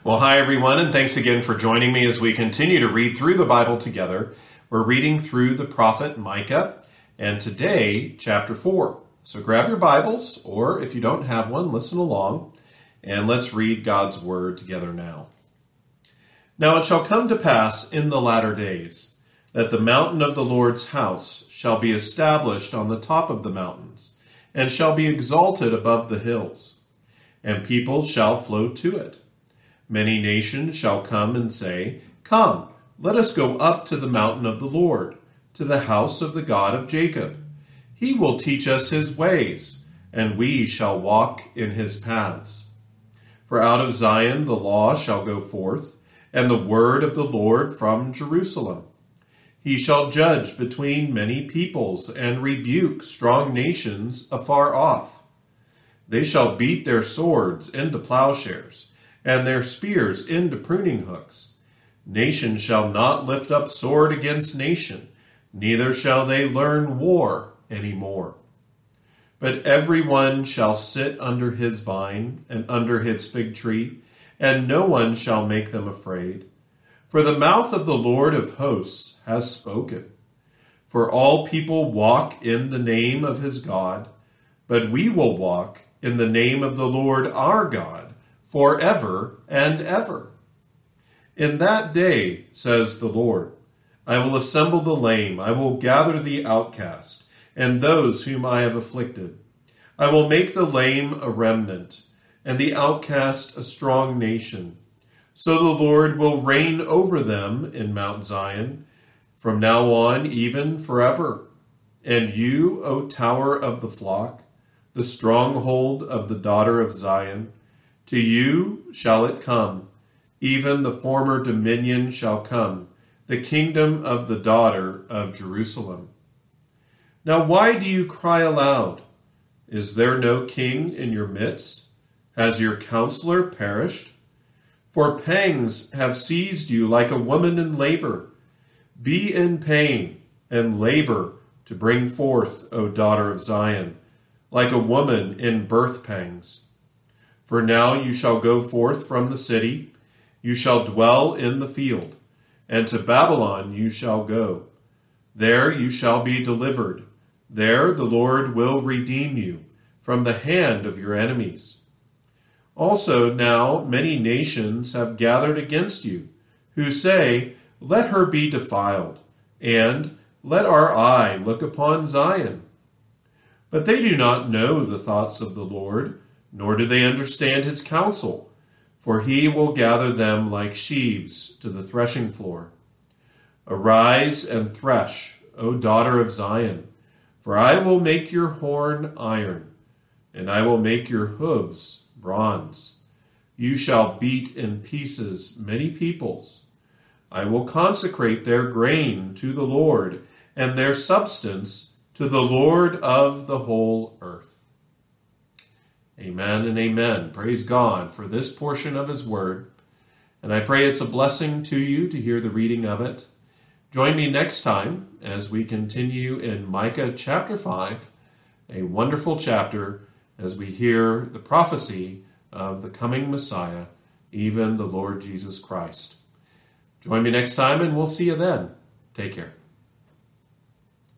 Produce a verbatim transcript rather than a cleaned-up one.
Well, hi everyone, and thanks again for joining me as we continue to read through the Bible together. We're reading through the prophet Micah, and today, chapter four. So grab your Bibles, or if you don't have one, listen along, and let's read God's Word together now. Now it shall come to pass in the latter days, that the mountain of the Lord's house shall be established on the top of the mountains, and shall be exalted above the hills, and people shall flow to it. Many nations shall come and say, Come, let us go up to the mountain of the Lord, to the house of the God of Jacob. He will teach us his ways, and we shall walk in his paths. For out of Zion the law shall go forth, and the word of the Lord from Jerusalem. He shall judge between many peoples, and rebuke strong nations afar off. They shall beat their swords into plowshares, and their spears into pruning hooks. Nation shall not lift up sword against nation, neither shall they learn war any more. But every one shall sit under his vine and under his fig tree, and no one shall make them afraid. For the mouth of the Lord of hosts has spoken. For all people walk in the name of his God, but we will walk in the name of the Lord our God, forever and ever. In that day, says the Lord, I will assemble the lame, I will gather the outcast, and those whom I have afflicted. I will make the lame a remnant, and the outcast a strong nation. So the Lord will reign over them in Mount Zion, from now on, even forever. And you, O tower of the flock, the stronghold of the daughter of Zion, to you shall it come, even the former dominion shall come, the kingdom of the daughter of Jerusalem. Now why do you cry aloud? Is there no king in your midst? Has your counselor perished? For pangs have seized you like a woman in labor. Be in pain and labor to bring forth, O daughter of Zion, like a woman in birth pangs. For now you shall go forth from the city, you shall dwell in the field, and to Babylon you shall go. There you shall be delivered. There the Lord will redeem you from the hand of your enemies. Also now many nations have gathered against you, who say, Let her be defiled, and let our eye look upon Zion. But they do not know the thoughts of the Lord, nor do they understand his counsel, for he will gather them like sheaves to the threshing floor. Arise and thresh, O daughter of Zion, for I will make your horn iron, and I will make your hooves bronze. You shall beat in pieces many peoples. I will consecrate their grain to the Lord, and their substance to the Lord of the whole earth. Amen and amen. Praise God for this portion of his word. And I pray it's a blessing to you to hear the reading of it. Join me next time as we continue in Micah chapter five, a wonderful chapter as we hear the prophecy of the coming Messiah, even the Lord Jesus Christ. Join me next time and we'll see you then. Take care.